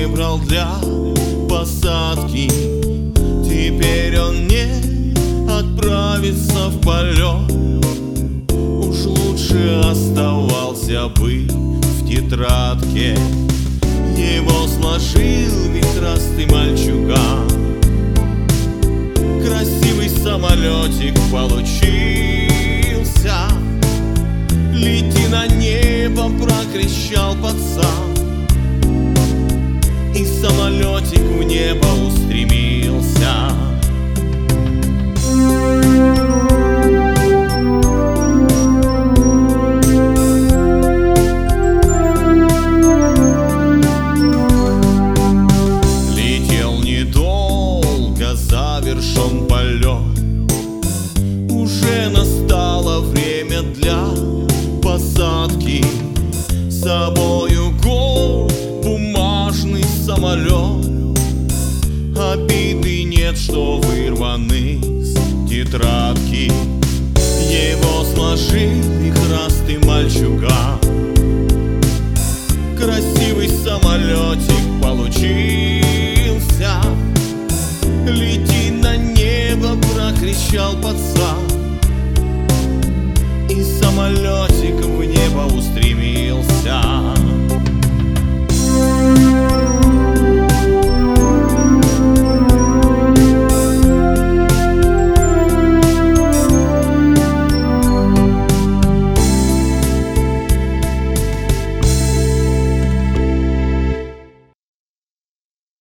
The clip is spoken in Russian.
выбрал для посадки. Теперь он не отправится в полет. Уж лучше оставался бы в тетрадке. Его сложил вихрастый мальчуган. Красивый самолетик получился. Лети на небо, прокричал пацан. И самолетик в небо устремился. Летел недолго, завершен полет. Уже настало время для посадки. С собой